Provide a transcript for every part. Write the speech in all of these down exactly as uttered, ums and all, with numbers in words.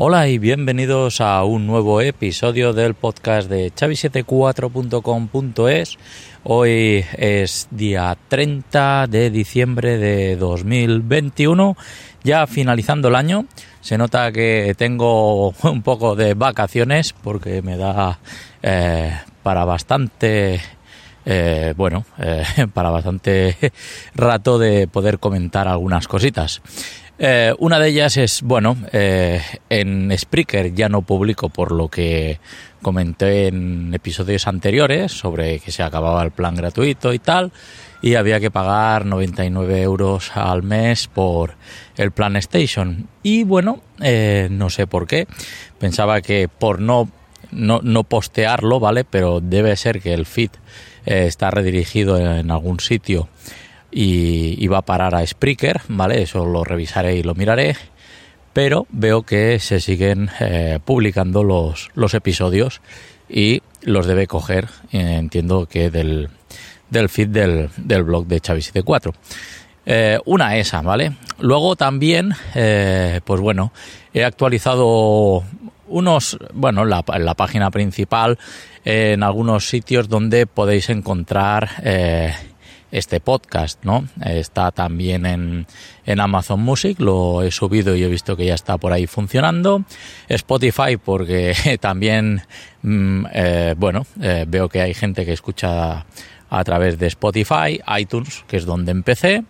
Hola y bienvenidos a un nuevo episodio del podcast de Xavi setenta y cuatro punto com punto es. Hoy es día treinta de diciembre de dos mil veintiuno, ya finalizando el año. Se nota que tengo un poco de vacaciones porque me da eh, para bastante... Eh, bueno, eh, para bastante rato de poder comentar algunas cositas. Eh, una de ellas es, bueno, eh, en Spreaker ya no publico por lo que comenté en episodios anteriores sobre que se acababa el plan gratuito y tal, y había que pagar noventa y nueve euros al mes por el plan Station. Y bueno, eh, no sé por qué, pensaba que por no, no, no postearlo, ¿vale? Pero debe ser que el feed eh, está redirigido en algún sitio y, y va a parar a Spreaker, ¿vale? Eso lo revisaré y lo miraré, pero veo que se siguen eh, publicando los, los episodios y los debe coger, eh, entiendo que del, del feed del, del blog de Xavi setenta y cuatro. Eh, una esa, ¿vale? Luego también, eh, pues bueno, he actualizado unos, bueno, la, la página principal, eh, en algunos sitios donde podéis encontrar eh, este podcast, ¿no? Está también en, en Amazon Music, lo he subido y he visto que ya está por ahí funcionando. Spotify, porque también, mm, eh, bueno, eh, veo que hay gente que escucha a través de Spotify, iTunes, que es donde empecé,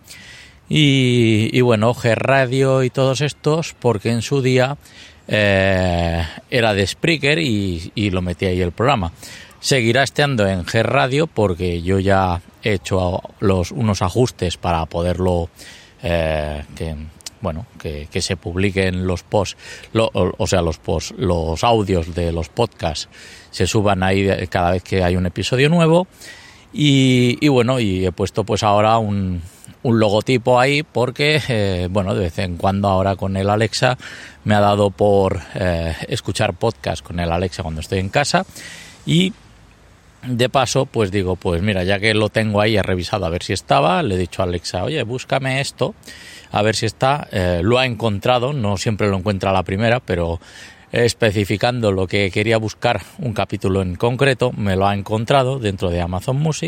y, y bueno, G Radio y todos estos, porque en su día eh, era de Spreaker y, y lo metí ahí el programa. Seguirá estando en G Radio porque yo ya he hecho los, unos ajustes para poderlo, eh, que, bueno, que, que se publiquen los posts, lo, o, o sea, los posts, los audios de los podcasts se suban ahí cada vez que hay un episodio nuevo. Y, y bueno, y he puesto pues ahora un, un logotipo ahí porque, eh, bueno, de vez en cuando ahora con el Alexa me ha dado por eh, escuchar podcast con el Alexa cuando estoy en casa. Y de paso, pues digo, pues mira, ya que lo tengo ahí, he revisado a ver si estaba, le he dicho a Alexa, oye, búscame esto, a ver si está. Eh, lo ha encontrado, no siempre lo encuentra a la primera, pero especificando lo que quería buscar, un capítulo en concreto, me lo ha encontrado dentro de Amazon Music.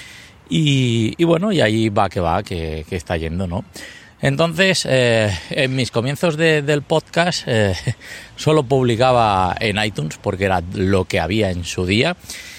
Y, y bueno, y ahí va que va, que, que está yendo, ¿no? Entonces, eh, en mis comienzos de, del podcast, eh, solo publicaba en iTunes porque era lo que había en su día.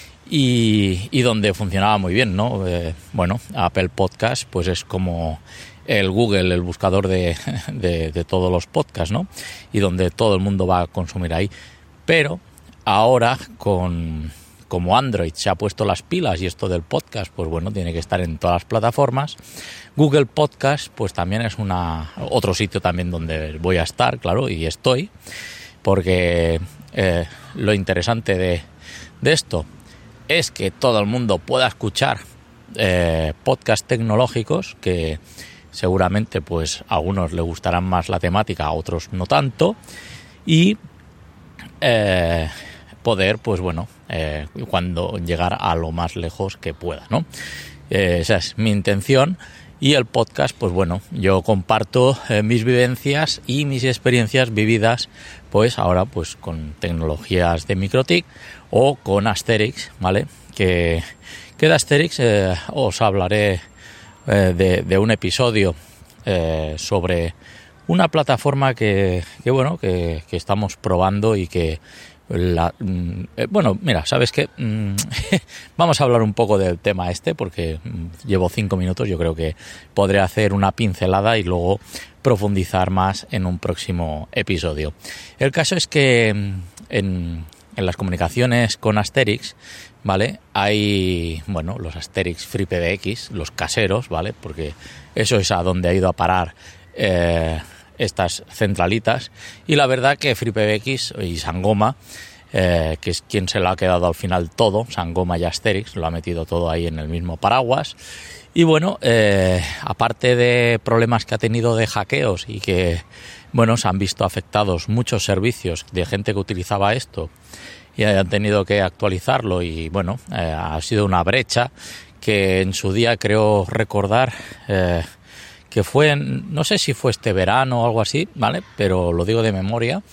Y, y donde funcionaba muy bien, ¿no? Eh, bueno, Apple Podcast pues es como el Google, el buscador de, de, de todos los podcasts, ¿no? Y donde todo el mundo va a consumir ahí. Pero ahora, con como Android se ha puesto las pilas y esto del podcast, pues bueno, tiene que estar en todas las plataformas. Google Podcast pues también es una otro sitio también donde voy a estar, claro, y estoy, porque eh, lo interesante de, de esto es que todo el mundo pueda escuchar eh, podcasts tecnológicos que seguramente pues a algunos les gustarán más la temática, a otros no tanto, y eh, poder pues bueno eh, cuando llegar a lo más lejos que pueda, ¿no? Eh, esa es mi intención. Y el podcast, pues bueno, yo comparto eh, mis vivencias y mis experiencias vividas, pues ahora pues con tecnologías de MikroTik o con Asterix, ¿vale? Que, que de Asterix eh, os hablaré eh, de, de un episodio eh, sobre una plataforma que, que bueno, que, que estamos probando y que La, eh, bueno, mira, ¿sabes qué? Mm, vamos a hablar un poco del tema este porque mm, llevo cinco minutos, yo creo que podré hacer una pincelada y luego profundizar más en un próximo episodio. El caso es que mm, en, en las comunicaciones con Asterix, ¿vale? Hay, bueno, los Asterix FreePBX, los caseros, ¿vale? Porque eso es a donde ha ido a parar eh, estas centralitas, y la verdad que FreePBX y Sangoma, eh, que es quien se lo ha quedado al final todo, Sangoma y Asterix, lo ha metido todo ahí en el mismo paraguas. Y bueno, eh, aparte de problemas que ha tenido de hackeos y que, bueno, se han visto afectados muchos servicios de gente que utilizaba esto y han tenido que actualizarlo, y bueno, eh, ha sido una brecha que en su día creo recordar eh, que fue, en, no sé si fue este verano o algo así, ¿vale? Pero lo digo de memoria,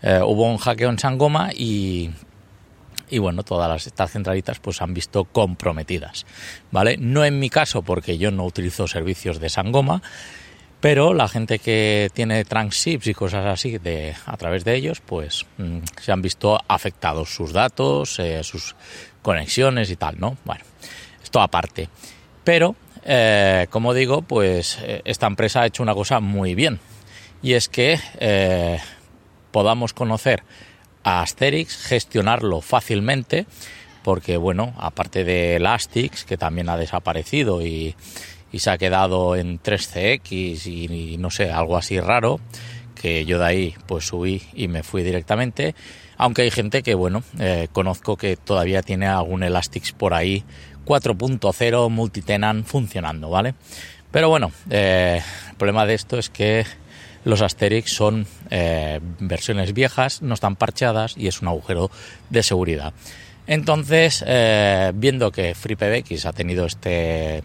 eh, hubo un hackeo en Sangoma y y bueno, todas las, estas centralitas pues han visto comprometidas, ¿vale? No en mi caso, porque yo no utilizo servicios de Sangoma, pero la gente que tiene tranships y cosas así de, a través de ellos, pues mmm, se han visto afectados sus datos, eh, sus conexiones y tal, ¿no? Bueno, esto aparte. Pero, eh, como digo, pues eh, esta empresa ha hecho una cosa muy bien, y es que eh, podamos conocer a Asterix, gestionarlo fácilmente, porque bueno, aparte de Elastix, que también ha desaparecido y, y se ha quedado en tres C X y, y no sé, algo así raro, que yo de ahí pues subí y me fui directamente, aunque hay gente que bueno, eh, conozco que todavía tiene algún Elastix por ahí cuatro punto cero multitenant funcionando, ¿vale? Pero bueno, eh, el problema de esto es que los Asterix son eh, versiones viejas, no están parchadas y es un agujero de seguridad. Entonces, eh, viendo que FreePBX ha tenido este,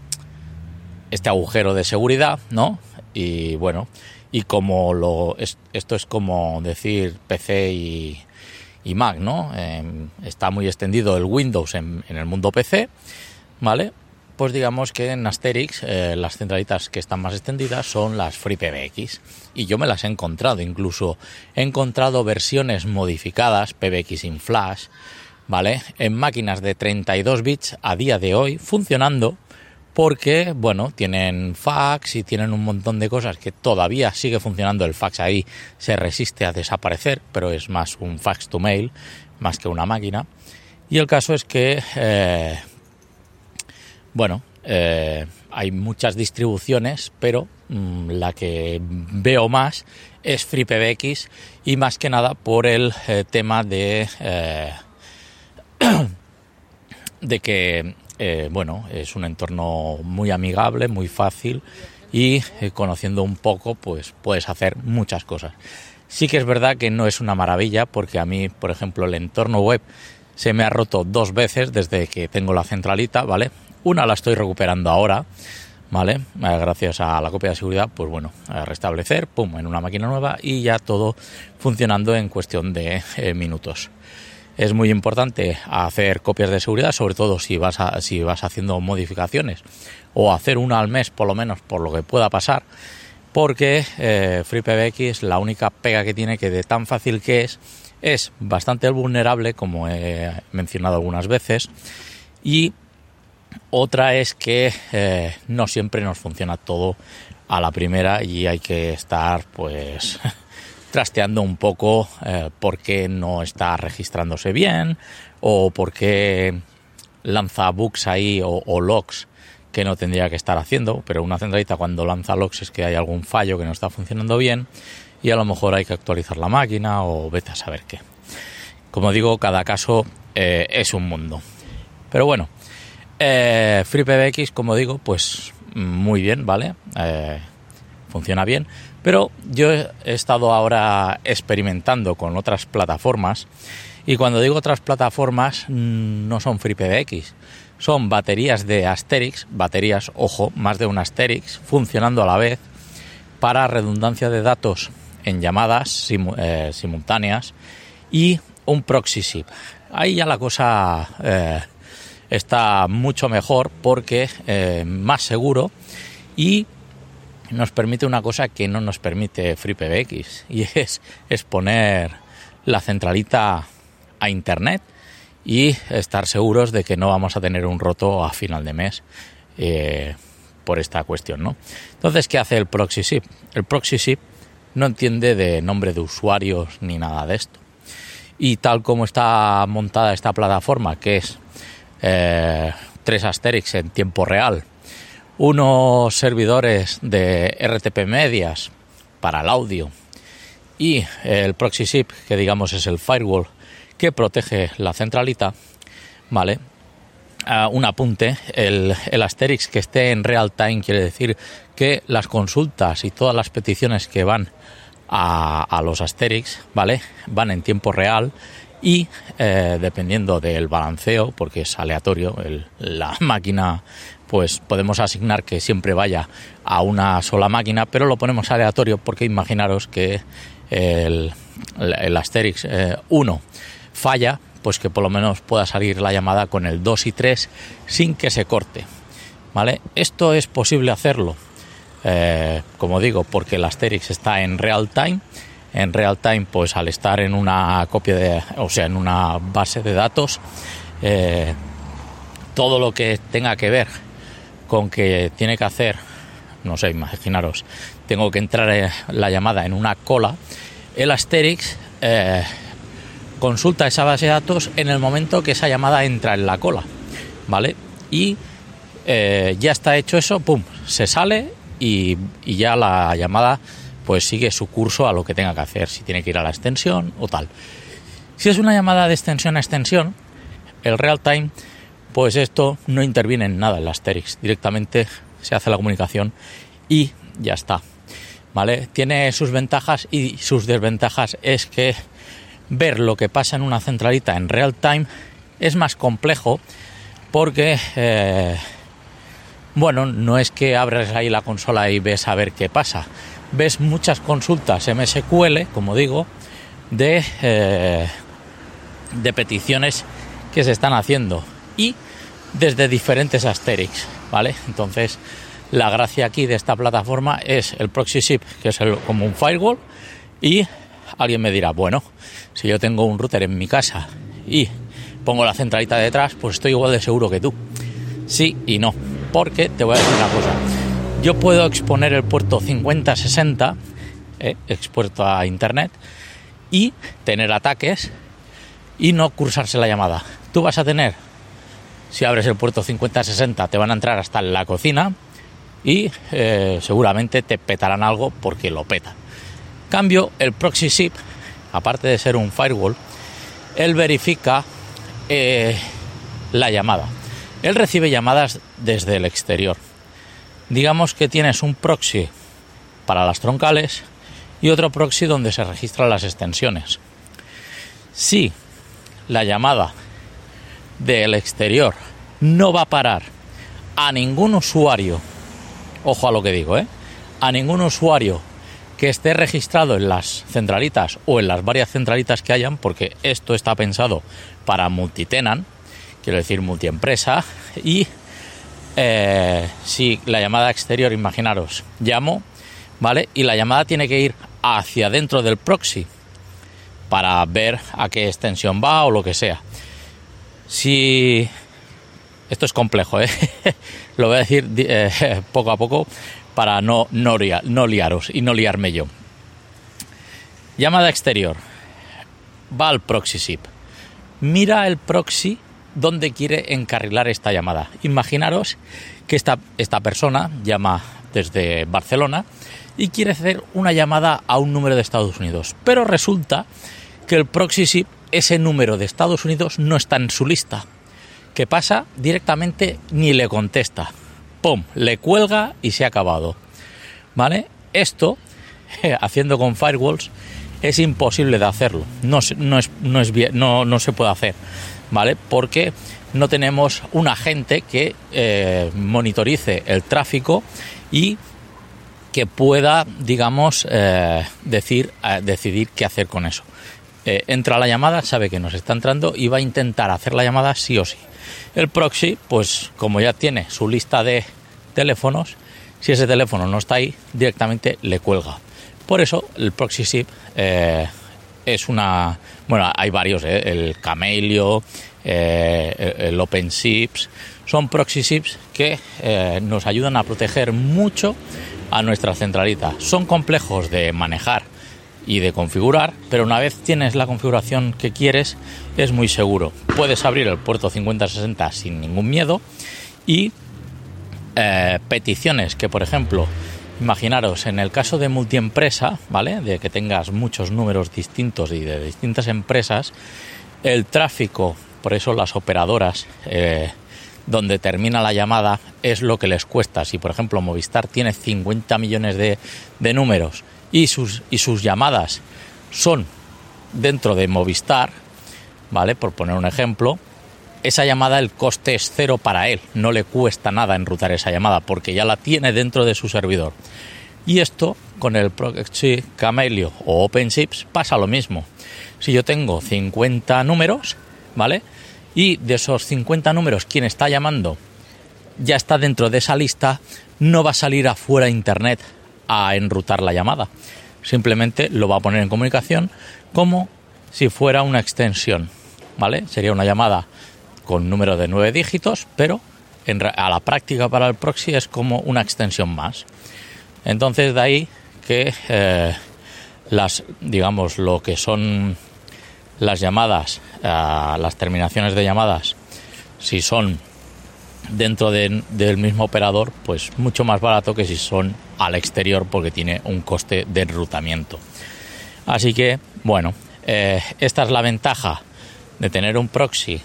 este agujero de seguridad, ¿no? Y bueno, y como lo es, esto es como decir P C y, y Mac, ¿no? Eh, está muy extendido el Windows en, en el mundo P C, ¿vale? Pues digamos que en Asterix eh, las centralitas que están más extendidas son las FreePBX, y yo me las he encontrado, incluso he encontrado versiones modificadas, P B X in Flash, ¿vale? En máquinas de treinta y dos bits a día de hoy funcionando, porque bueno, tienen fax y tienen un montón de cosas que todavía sigue funcionando. El fax ahí se resiste a desaparecer, pero es más un fax to mail más que una máquina. Y el caso es que eh, Bueno, eh, hay muchas distribuciones, pero mmm, la que veo más es FreePBX, y más que nada por el eh, tema de eh, de que eh, bueno, es un entorno muy amigable, muy fácil, y eh, conociendo un poco pues puedes hacer muchas cosas. Sí que es verdad que no es una maravilla, porque a mí, por ejemplo, el entorno web se me ha roto dos veces desde que tengo la centralita, ¿vale? Una la estoy recuperando ahora, ¿vale? Gracias a la copia de seguridad, pues bueno, a restablecer, pum, en una máquina nueva, y ya todo funcionando en cuestión de eh, minutos. Es muy importante hacer copias de seguridad, sobre todo si vas a, si vas haciendo modificaciones, o hacer una al mes por lo menos, por lo que pueda pasar, porque eh, FreePBX, la única pega que tiene, que de tan fácil que es, es bastante vulnerable, como he mencionado algunas veces, y otra es que eh, no siempre nos funciona todo a la primera, y hay que estar pues trasteando un poco eh, por qué no está registrándose bien, o por qué lanza bugs ahí o, o logs que no tendría que estar haciendo. Pero una centralita, cuando lanza logs, es que hay algún fallo que no está funcionando bien, y a lo mejor hay que actualizar la máquina, o vete a saber qué. Como digo, cada caso eh, es un mundo. Pero bueno, eh, FreePBX, como digo, pues muy bien, ¿vale? Eh, funciona bien. Pero yo he estado ahora experimentando con otras plataformas, y cuando digo otras plataformas no son FreePBX, son baterías de Asterix, baterías, ojo, más de un Asterix, funcionando a la vez, para redundancia de datos en llamadas simu- eh, simultáneas, y un proxy S I P. Ahí ya la cosa eh, está mucho mejor, porque eh, más seguro, y nos permite una cosa que no nos permite FreePBX, y es exponer la centralita a internet y estar seguros de que no vamos a tener un roto a final de mes eh, por esta cuestión, ¿no? Entonces, ¿qué hace el proxy S I P? El proxy S I P no entiende de nombre de usuarios ni nada de esto, y tal como está montada esta plataforma, que es eh, tres Asterix en tiempo real, unos servidores de R T P medias para el audio, y el proxy S I P, que digamos es el firewall que protege la centralita, ¿vale? Uh, un apunte, el, el Asterix que esté en real time quiere decir que las consultas y todas las peticiones que van a, a los Asterix, ¿vale?, van en tiempo real, y eh, dependiendo del balanceo, porque es aleatorio, el, la máquina, pues podemos asignar que siempre vaya a una sola máquina, pero lo ponemos aleatorio porque imaginaros que el, el Asterix eh, uno falla, pues que por lo menos pueda salir la llamada con el dos y tres sin que se corte, ¿vale? Esto es posible hacerlo, eh, como digo, porque el Asterix está en real time. En real time, pues al estar en una copia de, o sea, en una base de datos, eh, todo lo que tenga que ver con que tiene que hacer, no sé, imaginaros, tengo que entrar eh, la llamada en una cola, el Asterix eh, consulta esa base de datos en el momento que esa llamada entra en la cola, ¿vale? Y eh, ya está hecho eso, pum, se sale y, y ya la llamada pues sigue su curso a lo que tenga que hacer, si tiene que ir a la extensión o tal. Si es una llamada de extensión a extensión, el real time, pues esto no interviene en nada en el Asterix, directamente se hace la comunicación y ya está, ¿vale? Tiene sus ventajas y sus desventajas. Es que ver lo que pasa en una centralita en real time es más complejo porque, eh, bueno, no es que abres ahí la consola y ves a ver qué pasa. Ves muchas consultas eme ese cu ele, como digo, de, eh, de peticiones que se están haciendo y desde diferentes Asterix, ¿vale? Entonces, la gracia aquí de esta plataforma es el proxy ship, que es el, como un firewall, y alguien me dirá, bueno, si yo tengo un router en mi casa y pongo la centralita detrás, pues estoy igual de seguro que tú. Sí y no, porque te voy a decir una cosa. Yo puedo exponer el puerto cincuenta sesenta, eh, expuesto a internet, y tener ataques y no cursarse la llamada. Tú vas a tener, si abres el puerto cincuenta sesenta, te van a entrar hasta en la cocina y eh, seguramente te petarán algo porque lo petan. Cambio, el proxy ship, aparte de ser un firewall, él verifica eh, la llamada. Él recibe llamadas desde el exterior. Digamos que tienes un proxy para las troncales y otro proxy donde se registran las extensiones. Si la llamada del exterior no va a parar a ningún usuario, ojo a lo que digo, ¿eh? a ningún usuario que esté registrado en las centralitas o en las varias centralitas que hayan, porque esto está pensado para multitenant, quiero decir multiempresa, y Eh, si la llamada exterior, imaginaros, llamo, ¿vale? Y la llamada tiene que ir hacia dentro del proxy para ver a qué extensión va o lo que sea. Si... Esto es complejo, ¿eh? Lo voy a decir eh, poco a poco para no, no, liar, no liaros y no liarme yo. Llamada exterior. Va al proxy ship. Mira el proxy dónde quiere encarrilar esta llamada. Imaginaros que esta, esta persona llama desde Barcelona y quiere hacer una llamada a un número de Estados Unidos, pero resulta que el proxy ship, ese número de Estados Unidos, no está en su lista. ¿Qué pasa? Directamente ni le contesta. ¡Pum! Le cuelga y se ha acabado, ¿vale? Esto, haciendo con firewalls, es imposible de hacerlo. No, no, es, no, es bien, no, no se puede hacer, ¿vale? Porque no tenemos un agente que eh, monitorice el tráfico y que pueda, digamos, eh, decir, eh, decidir qué hacer con eso. Eh, entra la llamada, sabe que nos está entrando y va a intentar hacer la llamada sí o sí. El proxy, pues como ya tiene su lista de teléfonos, si ese teléfono no está ahí, directamente le cuelga. Por eso el proxy ship eh, es una... Bueno, hay varios, ¿eh? El Camelio, eh, el OpenShips, son proxy ships que eh, nos ayudan a proteger mucho a nuestra centralita. Son complejos de manejar y de configurar, pero una vez tienes la configuración que quieres, es muy seguro. Puedes abrir el puerto cincuenta sesenta sin ningún miedo y eh, peticiones que, por ejemplo, imaginaros, en el caso de multiempresa, ¿vale? De que tengas muchos números distintos y de distintas empresas, el tráfico, por eso las operadoras, eh, donde termina la llamada, es lo que les cuesta. Si, por ejemplo, Movistar tiene cincuenta millones de, de números y sus, y sus llamadas son dentro de Movistar, ¿vale? Por poner un ejemplo, esa llamada, el coste es cero para él, no le cuesta nada enrutar esa llamada porque ya la tiene dentro de su servidor. Y esto, con el proxy Camelio o OpenShips pasa lo mismo. Si yo tengo cincuenta números, ¿vale? Y de esos cincuenta números quien está llamando ya está dentro de esa lista, no va a salir afuera a internet a enrutar la llamada. Simplemente lo va a poner en comunicación como si fuera una extensión, ¿vale? Sería una llamada con número de nueve dígitos, pero en, a la práctica para el proxy es como una extensión más. Entonces de ahí que eh, las, digamos, lo que son las llamadas, eh, las terminaciones de llamadas, si son dentro de, del mismo operador, pues mucho más barato que si son al exterior, porque tiene un coste de enrutamiento. Así que, bueno, eh, esta es la ventaja de tener un proxy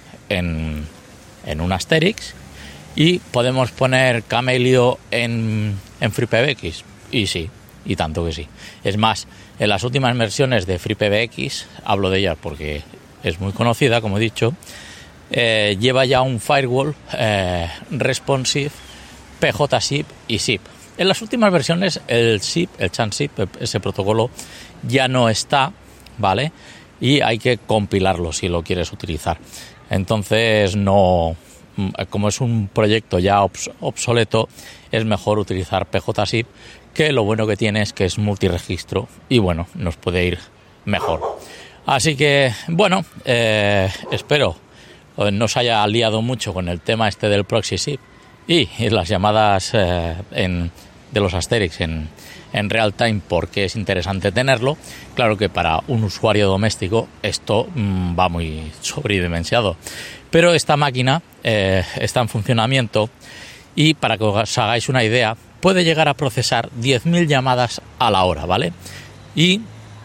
en, en un Asterix, y podemos poner Camelio en, en FreePBX, y sí, y tanto que sí. Es más, en las últimas versiones de FreePBX, hablo de ella porque es muy conocida, como he dicho, eh, lleva ya un firewall eh, responsive, P J S I P y S I P. En las últimas versiones el S I P, el Chan S I P, ese protocolo ya no está, ¿vale? Y hay que compilarlo si lo quieres utilizar. Entonces, no, como es un proyecto ya obs, obsoleto, es mejor utilizar P J S I P, que lo bueno que tiene es que es multiregistro y bueno, nos puede ir mejor. Así que, bueno, eh, espero no os haya liado mucho con el tema este del proxy S I P y, y las llamadas eh, en, de los Asterix en, en real time, porque es interesante tenerlo. Claro que para un usuario doméstico esto mmm, va muy sobredimensionado, pero esta máquina eh, está en funcionamiento y, para que os hagáis una idea, puede llegar a procesar diez mil llamadas a la hora, ¿vale? Y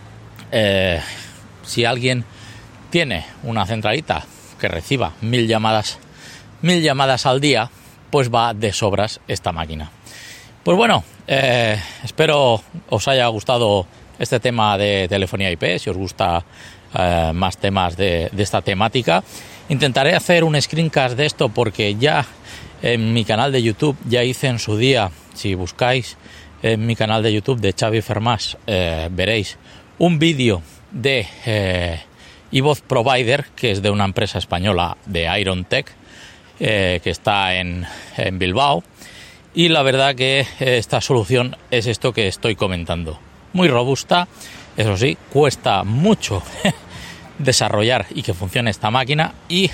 eh, si alguien tiene una centralita que reciba mil llamadas, mil llamadas al día, pues va de sobras esta máquina. Pues bueno, eh, espero os haya gustado este tema de telefonía I P. Si os gusta eh, más temas de, de esta temática, intentaré hacer un screencast de esto, porque ya en mi canal de YouTube ya hice en su día, si buscáis en mi canal de YouTube de Xavi Fermás, eh, veréis un vídeo de eh, iVoz Provider, que es de una empresa española de IronTech, eh, que está en, en Bilbao, y la verdad que esta solución es esto que estoy comentando, muy robusta. Eso sí, cuesta mucho desarrollar y que funcione esta máquina, y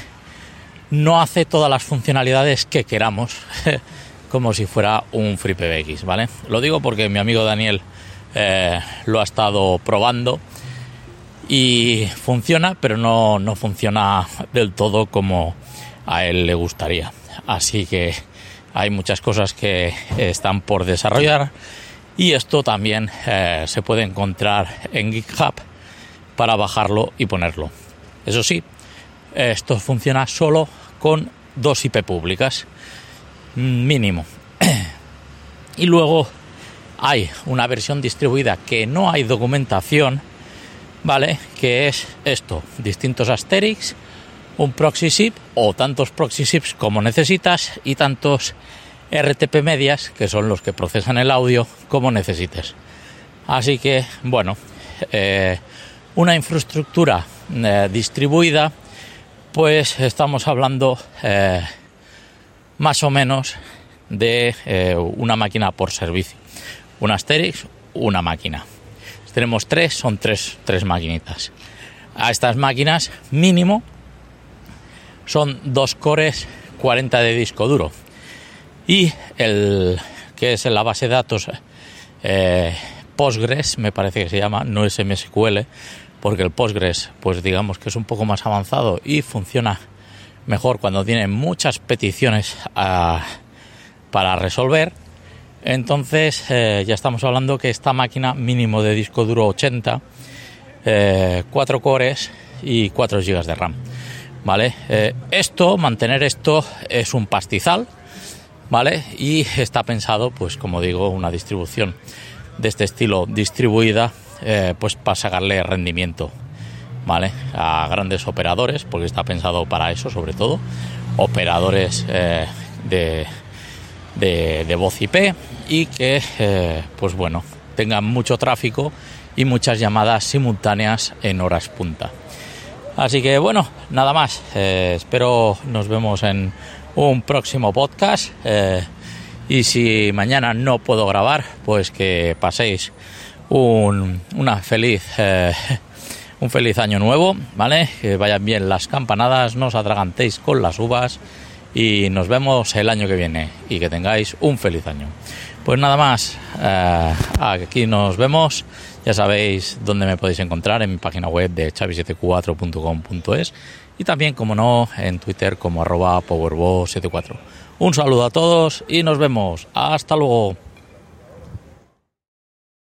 no hace todas las funcionalidades que queramos como si fuera un FreePBX, ¿vale? Lo digo porque mi amigo Daniel eh, lo ha estado probando y funciona, pero no, no funciona del todo como a él le gustaría. Así que hay muchas cosas que están por desarrollar, y esto también eh, se puede encontrar en GitHub para bajarlo y ponerlo. Eso sí, esto funciona solo con dos I P públicas mínimo. Y luego hay una versión distribuida que no hay documentación, ¿vale? Que es esto: distintos Asterix, un proxy S I P o tantos proxy S I Ps como necesitas, y tantos R T P medias, que son los que procesan el audio, como necesites. Así que, bueno, eh, una infraestructura eh, distribuida, pues estamos hablando eh, más o menos de eh, una máquina por servicio. Un Asterix, una máquina. Si tenemos tres, son tres, tres maquinitas. A estas máquinas, mínimo, son dos cores, cuarenta de disco duro. Y el que es en la base de datos eh, Postgres, me parece que se llama, no es M S Q L, porque el Postgres, pues digamos que es un poco más avanzado y funciona mejor cuando tiene muchas peticiones a, para resolver. Entonces eh, ya estamos hablando que esta máquina, mínimo de disco duro ochenta, eh, cuatro cores y cuatro gigas de RAM, ¿vale? Eh, esto, mantener esto es un pastizal, ¿vale? Y está pensado, pues como digo, una distribución de este estilo distribuida, eh, pues para sacarle rendimiento, ¿vale? A grandes operadores, porque está pensado para eso, sobre todo operadores eh, de, de, de voz I P, y que, eh, pues bueno, tengan mucho tráfico y muchas llamadas simultáneas en horas punta. Así que bueno, nada más. Eh, espero nos vemos en un próximo podcast. Eh, y si mañana no puedo grabar, pues que paséis un, una feliz, eh, un feliz año nuevo, ¿vale? Que vayan bien las campanadas, no os atragantéis con las uvas y nos vemos el año que viene y que tengáis un feliz año. Pues nada más, eh, aquí nos vemos. Ya sabéis dónde me podéis encontrar, en mi página web de chavi setenta y cuatro punto com punto es y también, como no, en Twitter como arroba powerbo setenta y cuatro. Un saludo a todos y nos vemos. Hasta luego.